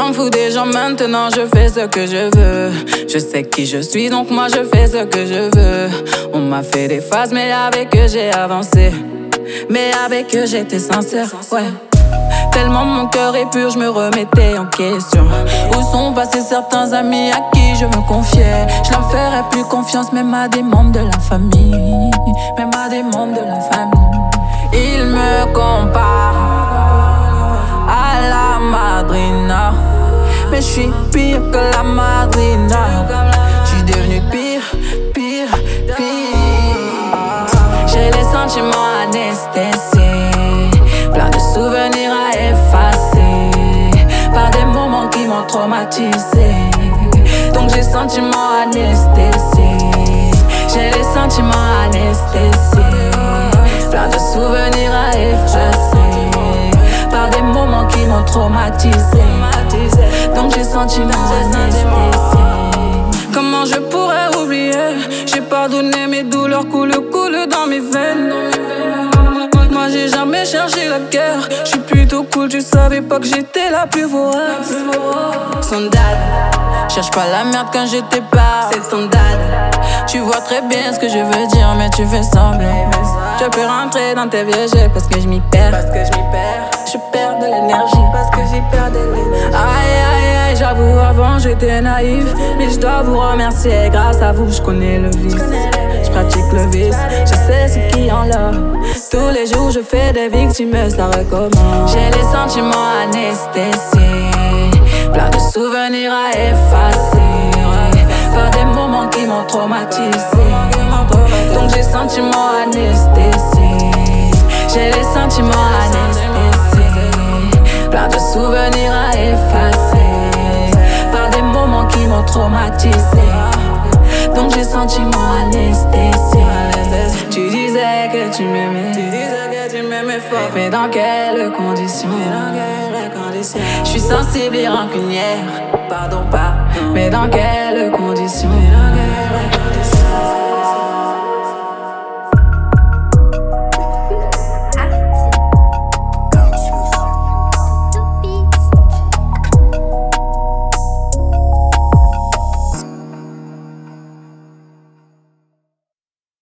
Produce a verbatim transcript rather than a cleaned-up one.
m'en fous des gens maintenant, je fais ce que je veux. Je sais qui je suis, donc moi je fais ce que je veux. On m'a fait des phases, mais avec eux j'ai avancé. Mais avec eux j'étais sincère, ouais. Tellement mon cœur est pur, je me remettais en question. Où sont passés certains amis à qui je me confiais? Je leur ferais plus confiance, même à des membres de la famille. Même à des membres de la famille. Ils me comparent à la madrina, mais je suis pire que la madrina. Je suis devenu pire, pire, pire. J'ai les sentiments anesthésiés, plein de souvenirs à effacer, par des moments qui m'ont traumatisé. Donc j'ai sentiments anesthésiés, j'ai les sentiments anesthésiés, plein de souvenirs à effacer, par des moments qui m'ont traumatisé. Donc j'ai sentiments anesthésiés. Comment je pourrais oublier? J'ai pardonné, mes douleurs coulent, coulent dans mes veines. Moi j'ai jamais cherché la guerre. Je suis plutôt cool, tu savais pas que j'étais la plus vorace. Son dad, cherche pas la merde quand je t'ai pas. C'est ton dad. Tu vois très bien ce que je veux dire, mais tu fais semblant. Je peux rentrer dans tes vieux jeux parce que je m'y perds. Parce que je m'y perds. Je perds de l'énergie parce que j'y perds de l'énergie. Aïe aïe aïe, j'avoue avant j'étais naïf, mais je dois vous remercier. Grâce à vous je connais le vice. Je pratique le vice, je sais ce qui en l'a. Tous les jours je fais des victimes, ça recommence. J'ai les sentiments anesthésiés, plein de souvenirs à effacer, par des moments qui m'ont traumatisé. Donc j'ai sentiments anesthésiés, j'ai les sentiments anesthésiés, plein de souvenirs à effacer, par des moments qui m'ont traumatisé. Donc j'ai sentiments anesthésiés. Tu disais que tu m'aimais, tu disais que tu m'aimais fort, mais dans quelles conditions? Je suis sensible et rancunière, pardon pas, mais dans quelles conditions?